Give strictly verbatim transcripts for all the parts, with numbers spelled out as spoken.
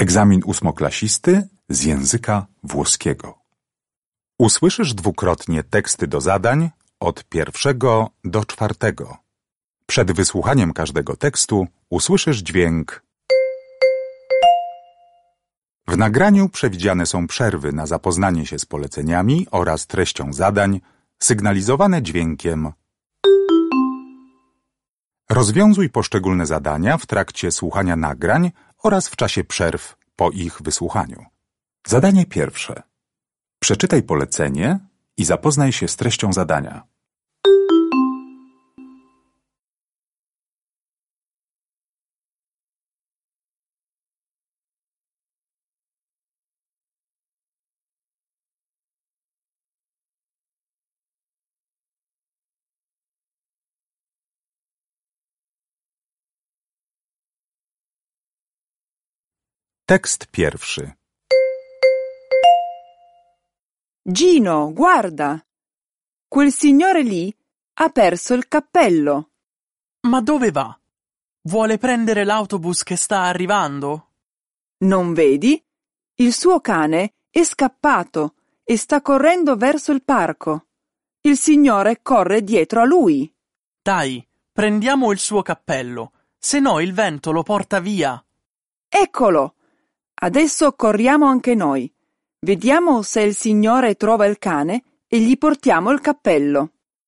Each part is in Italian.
Egzamin ósmoklasisty z języka włoskiego. Usłyszysz dwukrotnie teksty do zadań od pierwszego do czwartego. Przed wysłuchaniem każdego tekstu usłyszysz dźwięk. W nagraniu przewidziane są przerwy na zapoznanie się z poleceniami oraz treścią zadań, sygnalizowane dźwiękiem. Rozwiązuj poszczególne zadania w trakcie słuchania nagrań oraz w czasie przerw po ich wysłuchaniu. Zadanie pierwsze. Przeczytaj polecenie i zapoznaj się z treścią zadania. Tekst pierwszy. Gino, guarda! Quel signore lì ha perso il cappello. Ma dove va? Vuole prendere l'autobus che sta arrivando? Non vedi? Il suo cane è scappato e sta correndo verso il parco. Il signore corre dietro a lui. Dai, prendiamo il suo cappello, se no il vento lo porta via. Eccolo! Adesso corriamo anche noi. Vediamo se il signore trova il cane e gli portiamo il cappello.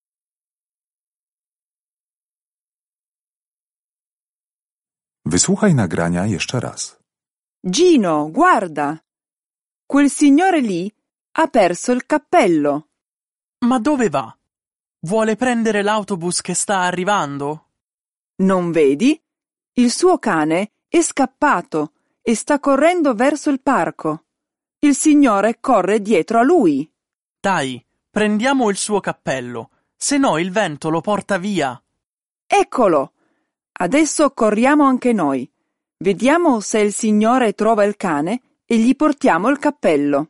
Wysłuchaj nagrania jeszcze raz. Gino, guarda! Quel signore lì ha perso il cappello. Ma dove va? Vuole prendere l'autobus che sta arrivando? Non vedi? Il suo cane è scappato e sta correndo verso il parco. Il signore corre dietro a lui. Dai, prendiamo il suo cappello, se no il vento lo porta via. Eccolo! Adesso corriamo anche noi. Vediamo se il signore trova il cane e gli portiamo il cappello.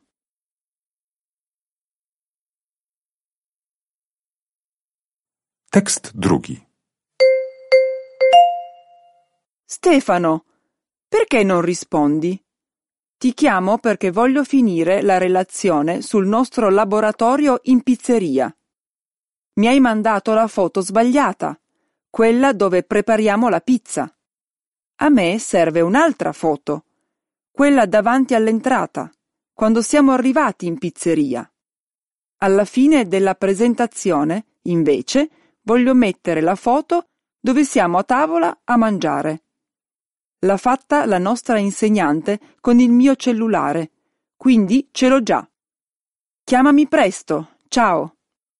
Tekst drugi. Stefano, perché non rispondi? Ti chiamo perché voglio finire la relazione sul nostro laboratorio in pizzeria. Mi hai mandato la foto sbagliata, quella dove prepariamo la pizza. A me serve un'altra foto, quella davanti all'entrata, quando siamo arrivati in pizzeria. Alla fine della presentazione, invece, voglio mettere la foto dove siamo a tavola a mangiare. L'ha fatta la nostra insegnante con il mio cellulare, quindi ce l'ho già. Chiamami presto, ciao!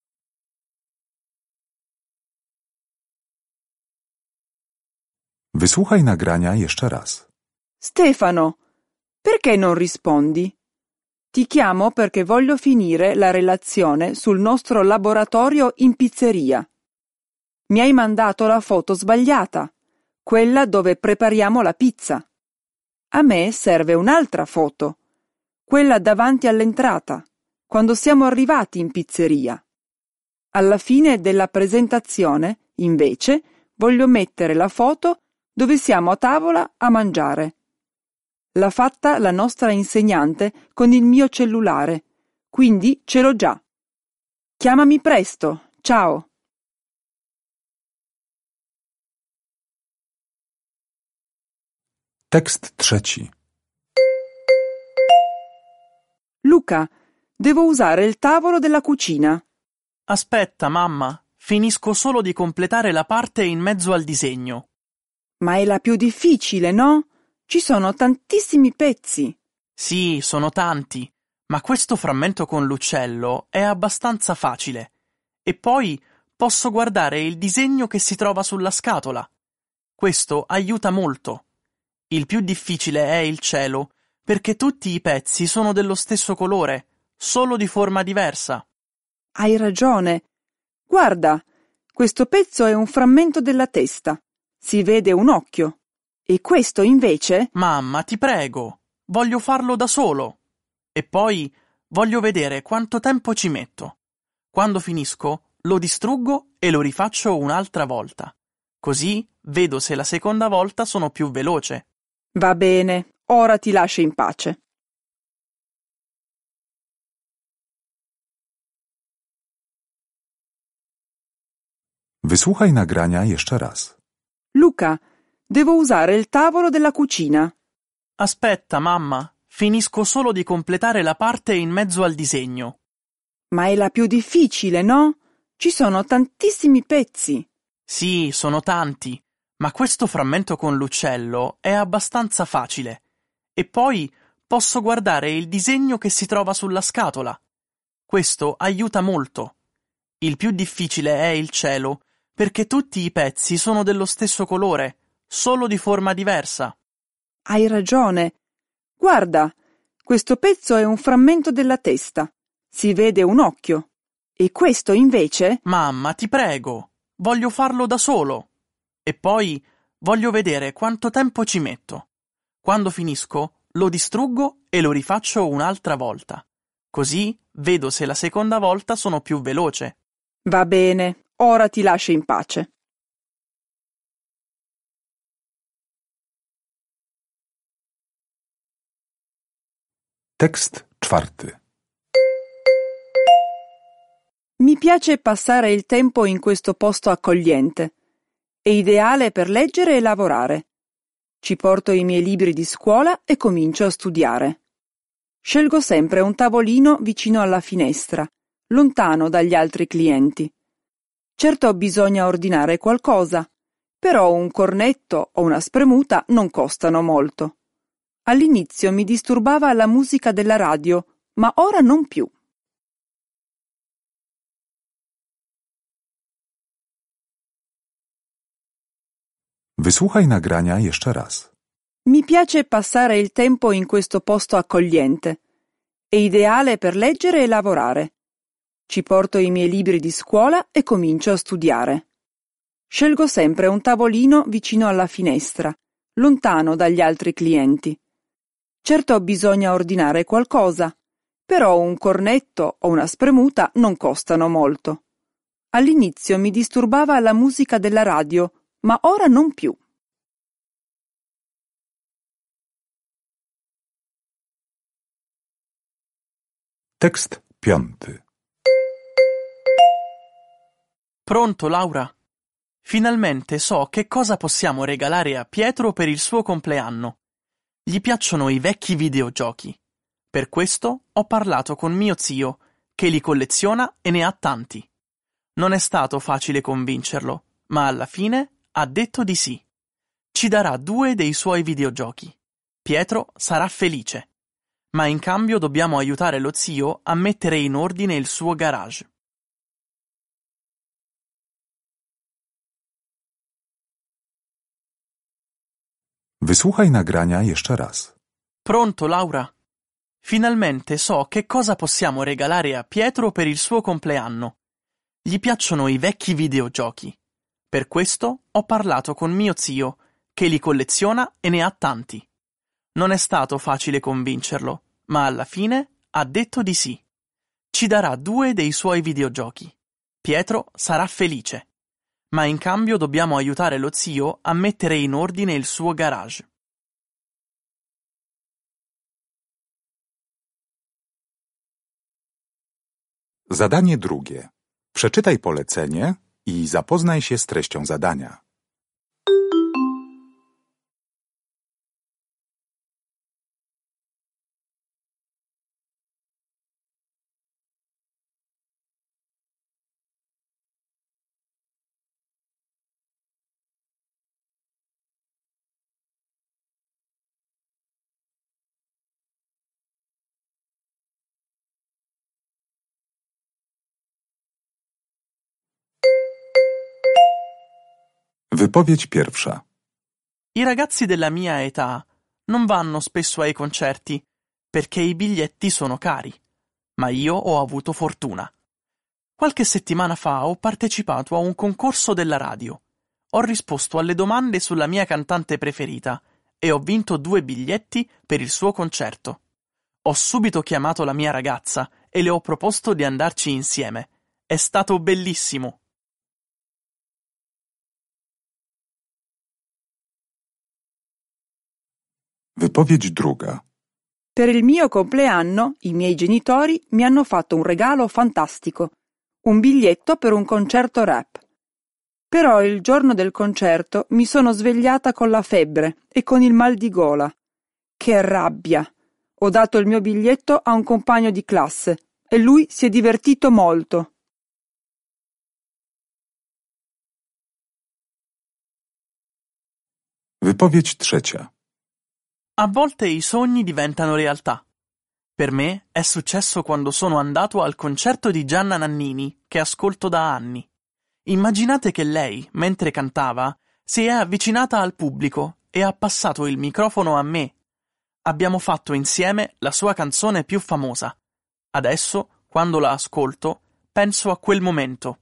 Wysłuchaj nagrania jeszcze raz. Stefano, perché non rispondi? Ti chiamo perché voglio finire la relazione sul nostro laboratorio in pizzeria. Mi hai mandato la foto sbagliata, quella dove prepariamo la pizza. A me serve un'altra foto, quella davanti all'entrata, quando siamo arrivati in pizzeria. Alla fine della presentazione, invece, voglio mettere la foto dove siamo a tavola a mangiare. L'ha fatta la nostra insegnante con il mio cellulare, quindi ce l'ho già. Chiamami presto, ciao! Tekst trzeci. Luca, devo usare il tavolo della cucina. Aspetta, mamma, finisco solo di completare la parte in mezzo al disegno. Ma è la più difficile, no? Ci sono tantissimi pezzi. Sì, sono tanti, ma questo frammento con l'uccello è abbastanza facile. E poi posso guardare il disegno che si trova sulla scatola. Questo aiuta molto. Il più difficile è il cielo, perché tutti i pezzi sono dello stesso colore, solo di forma diversa. Hai ragione. Guarda, questo pezzo è un frammento della testa. Si vede un occhio. E questo invece? Mamma, ti prego, voglio farlo da solo. E poi voglio vedere quanto tempo ci metto. Quando finisco, lo distruggo e lo rifaccio un'altra volta. Così vedo se la seconda volta sono più veloce. Va bene, ora ti lascio in pace. Wysłuchaj nagrania jeszcze raz. Luca, devo usare il tavolo della cucina. Aspetta, mamma, finisco solo di completare la parte in mezzo al disegno. Ma è la più difficile, no? Ci sono tantissimi pezzi. Sì, sono tanti, ma questo frammento con l'uccello è abbastanza facile. E poi posso guardare il disegno che si trova sulla scatola. Questo aiuta molto. Il più difficile è il cielo, perché tutti i pezzi sono dello stesso colore, solo di forma diversa. Hai ragione. Guarda, questo pezzo è un frammento della testa. Si vede un occhio. E questo invece? Mamma, ti prego, voglio farlo da solo. E poi voglio vedere quanto tempo ci metto. Quando finisco, lo distruggo e lo rifaccio un'altra volta. Così vedo se la seconda volta sono più veloce. Va bene, ora ti lascio in pace. Tekst czwarty. Mi piace passare il tempo in questo posto accogliente. È ideale per leggere e lavorare. Ci porto i miei libri di scuola e comincio a studiare. Scelgo sempre un tavolino vicino alla finestra, lontano dagli altri clienti. Certo bisogna ordinare qualcosa, però un cornetto o una spremuta non costano molto. All'inizio mi disturbava la musica della radio, ma ora non più. Wysłuchaj nagrania jeszcze raz. Mi piace passare il tempo in questo posto accogliente. È ideale per leggere e lavorare. Ci porto i miei libri di scuola e comincio a studiare. Scelgo sempre un tavolino vicino alla finestra, lontano dagli altri clienti. Certo bisogna ordinare qualcosa, però un cornetto o una spremuta non costano molto. All'inizio mi disturbava la musica della radio, ma ora non più. Tekst piąty. Pronto, Laura? Finalmente so che cosa possiamo regalare a Pietro per il suo compleanno. Gli piacciono i vecchi videogiochi. Per questo ho parlato con mio zio, che li colleziona e ne ha tanti. Non è stato facile convincerlo, ma alla fine ha detto di sì. Ci darà due dei suoi videogiochi. Pietro sarà felice. Ma in cambio dobbiamo aiutare lo zio a mettere in ordine il suo garage. Wysłuchaj nagrania jeszcze raz. Pronto, Laura? Finalmente so che cosa possiamo regalare a Pietro per il suo compleanno. Gli piacciono i vecchi videogiochi. Per questo ho parlato con mio zio, che li colleziona e ne ha tanti. Non è stato facile convincerlo, ma alla fine ha detto di sì. Ci darà due dei suoi videogiochi. Pietro sarà felice. Ma in cambio dobbiamo aiutare lo zio a mettere in ordine il suo garage. Zadanie drugie. Przeczytaj polecenie i zapoznaj się z treścią zadania. Wypowiedź pierwsza. I ragazzi della mia età non vanno spesso ai concerti perché i biglietti sono cari, ma io ho avuto fortuna. Qualche settimana fa ho partecipato a un concorso della radio. Ho risposto alle domande sulla mia cantante preferita e ho vinto due biglietti per il suo concerto. Ho subito chiamato la mia ragazza e le ho proposto di andarci insieme. È stato bellissimo. Wypowiedź druga. Per il mio compleanno i miei genitori mi hanno fatto un regalo fantastico, un biglietto per un concerto rap. Però il giorno del concerto mi sono svegliata con la febbre e con il mal di gola. Che rabbia! Ho dato il mio biglietto a un compagno di classe e lui si è divertito molto. Wypowiedź trzecia. A volte i sogni diventano realtà. Per me è successo quando sono andato al concerto di Gianna Nannini, che ascolto da anni. Immaginate che lei, mentre cantava, si è avvicinata al pubblico e ha passato il microfono a me. Abbiamo fatto insieme la sua canzone più famosa. Adesso, quando la ascolto, penso a quel momento.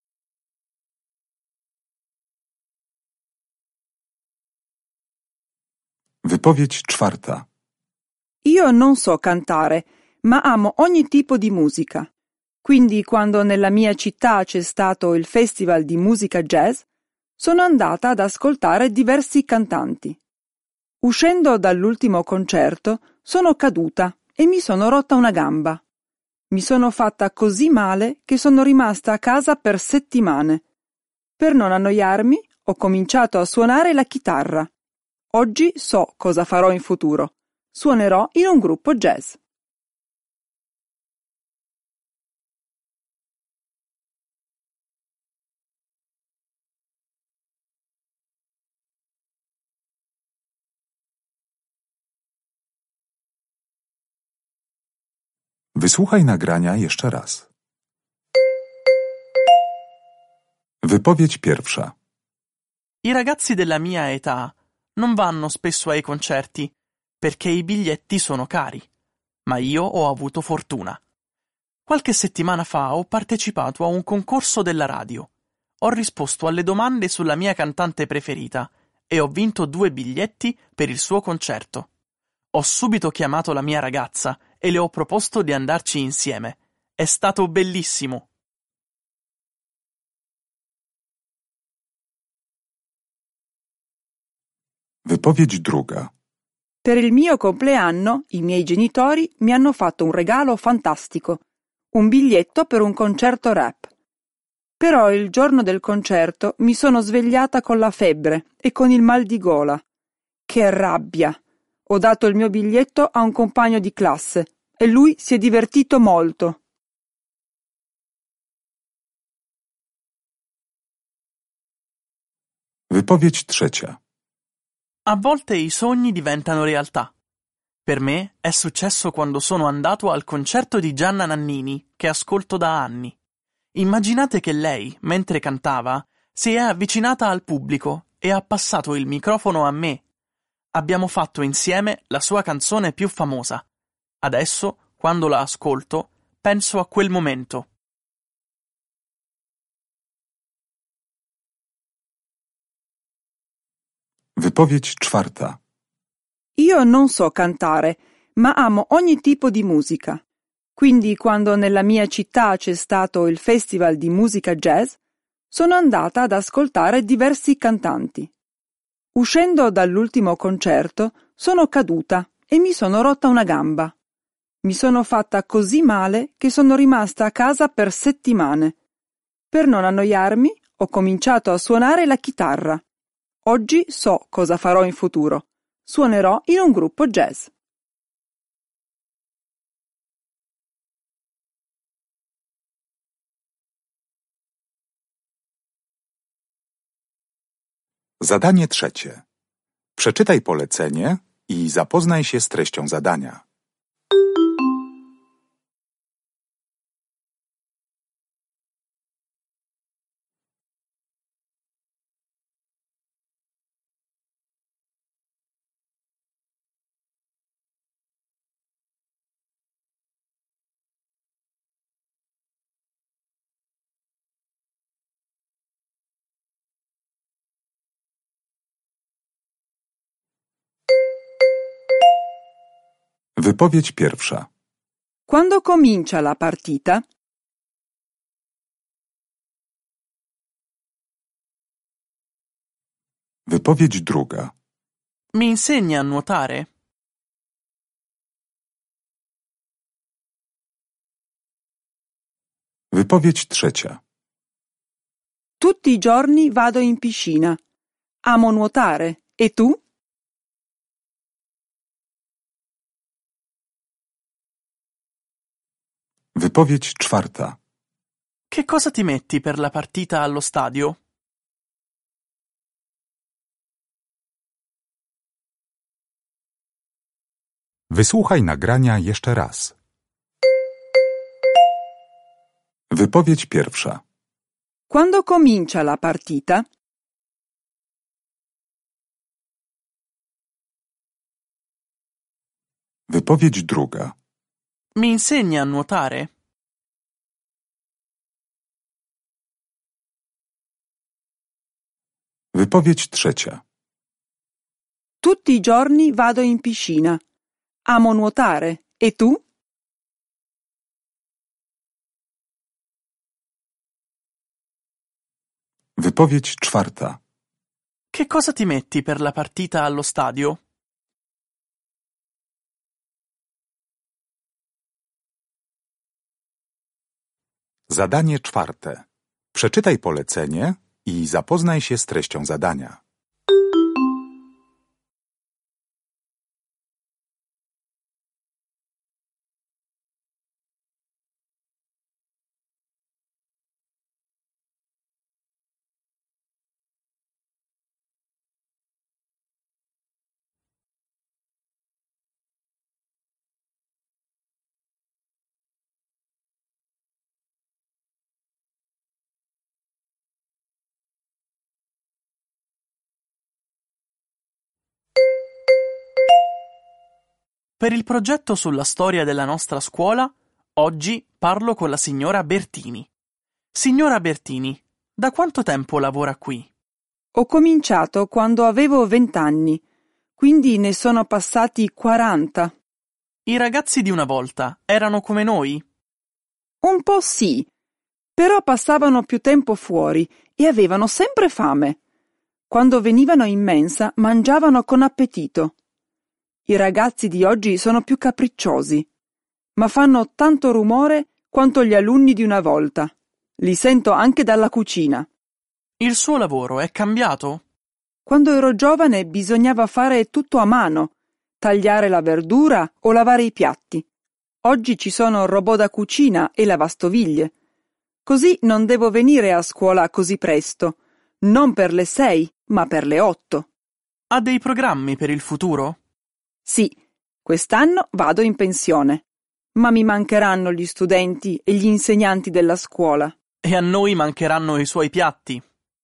Wypowiedź czwarta. Io non so cantare, ma amo ogni tipo di musica. Quindi quando nella mia città c'è stato il festival di musica jazz, sono andata ad ascoltare diversi cantanti. Uscendo dall'ultimo concerto, sono caduta e mi sono rotta una gamba. Mi sono fatta così male che sono rimasta a casa per settimane. Per non annoiarmi, ho cominciato a suonare la chitarra. Oggi so cosa farò in futuro. Suonerò in un gruppo jazz. Wysłuchaj nagrania jeszcze raz. Wypowiedź pierwsza. I ragazzi della mia età non vanno spesso ai concerti perché i biglietti sono cari, ma io ho avuto fortuna. Qualche settimana fa ho partecipato a un concorso della radio. Ho risposto alle domande sulla mia cantante preferita e ho vinto due biglietti per il suo concerto. Ho subito chiamato la mia ragazza e le ho proposto di andarci insieme. È stato bellissimo. Wypowiedź druga. Per il mio compleanno i miei genitori mi hanno fatto un regalo fantastico, un biglietto per un concerto rap. Però il giorno del concerto mi sono svegliata con la febbre e con il mal di gola. Che rabbia! Ho dato il mio biglietto a un compagno di classe e lui si è divertito molto. Wypowiedź trzecia. A volte i sogni diventano realtà. Per me è successo quando sono andato al concerto di Gianna Nannini, che ascolto da anni. Immaginate che lei, mentre cantava, si è avvicinata al pubblico e ha passato il microfono a me. Abbiamo fatto insieme la sua canzone più famosa. Adesso, quando la ascolto, penso a quel momento. Wypowiedź czwarta. Io non so cantare, ma amo ogni tipo di musica. Quindi quando nella mia città c'è stato il festival di musica jazz, sono andata ad ascoltare diversi cantanti. Uscendo dall'ultimo concerto, sono caduta e mi sono rotta una gamba. Mi sono fatta così male che sono rimasta a casa per settimane. Per non annoiarmi, ho cominciato a suonare la chitarra. Oggi so cosa farò in futuro. Suonerò in un gruppo jazz. Zadanie trzecie. Przeczytaj polecenie i zapoznaj się z treścią zadania. Wypowiedź pierwsza. Quando comincia la partita? Wypowiedź druga. Mi insegni a nuotare? Wypowiedź trzecia. Tutti i giorni vado in piscina. Amo nuotare. E tu? Wypowiedź czwarta. Che cosa ti metti per la partita allo stadio? Wysłuchaj nagrania jeszcze raz. Wypowiedź pierwsza. Quando comincia la partita? Wypowiedź druga. Mi insegni a nuotare? Wypowiedź trzecia. Tutti i giorni vado in piscina. Amo nuotare. E tu? Wypowiedź czwarta. Che cosa ti metti per la partita allo stadio? Zadanie czwarte. Przeczytaj polecenie i zapoznaj się z treścią zadania. Per il progetto sulla storia della nostra scuola, oggi parlo con la signora Bertini. Signora Bertini, da quanto tempo lavora qui? Ho cominciato quando avevo vent'anni, quindi ne sono passati quaranta. I ragazzi di una volta erano come noi? Un po' sì, però passavano più tempo fuori e avevano sempre fame. Quando venivano in mensa mangiavano con appetito. I ragazzi di oggi sono più capricciosi, ma fanno tanto rumore quanto gli alunni di una volta. Li sento anche dalla cucina. Il suo lavoro è cambiato? Quando ero giovane bisognava fare tutto a mano, tagliare la verdura o lavare i piatti. Oggi ci sono robot da cucina e lavastoviglie. Così non devo venire a scuola così presto, non per le sei, ma per le otto. Ha dei programmi per il futuro? Sì, quest'anno vado in pensione, ma mi mancheranno gli studenti e gli insegnanti della scuola. E a noi mancheranno i suoi piatti?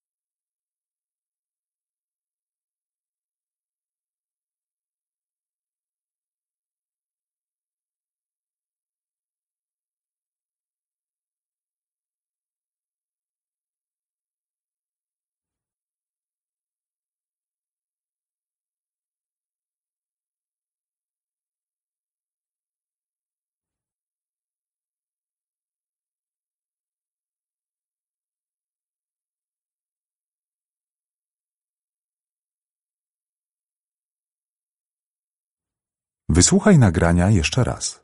Wysłuchaj nagrania jeszcze raz.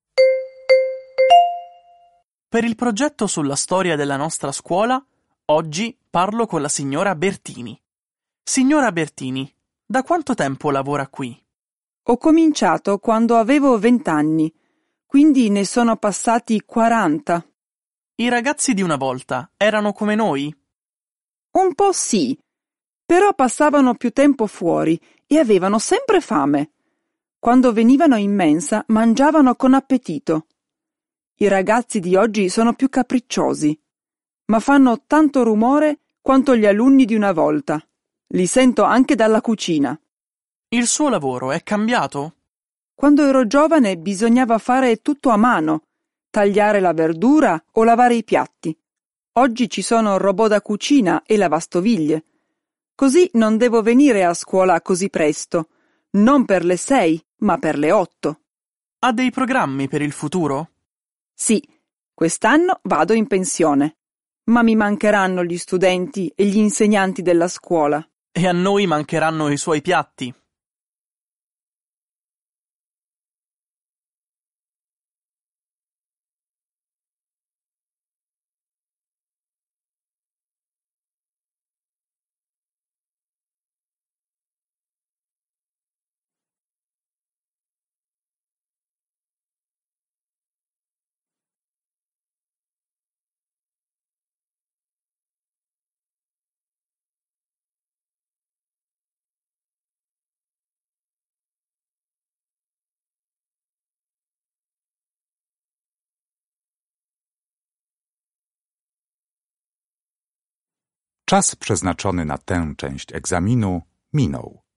Per il progetto sulla storia della nostra scuola, oggi parlo con la signora Bertini. Signora Bertini, da quanto tempo lavora qui? Ho cominciato quando avevo vent'anni, quindi ne sono passati quaranta. I ragazzi di una volta erano come noi? Un po' sì, però passavano più tempo fuori e avevano sempre fame. Quando venivano in mensa mangiavano con appetito. I ragazzi di oggi sono più capricciosi, ma fanno tanto rumore quanto gli alunni di una volta. Li sento anche dalla cucina. Il suo lavoro è cambiato? Quando ero giovane bisognava fare tutto a mano, tagliare la verdura o lavare i piatti. Oggi ci sono robot da cucina e lavastoviglie. Così non devo venire a scuola così presto, non per le sei, ma per le otto. Ha dei programmi per il futuro? Sì, quest'anno vado in pensione, ma mi mancheranno gli studenti e gli insegnanti della scuola. E a noi mancheranno i suoi piatti? Czas przeznaczony na tę część egzaminu minął.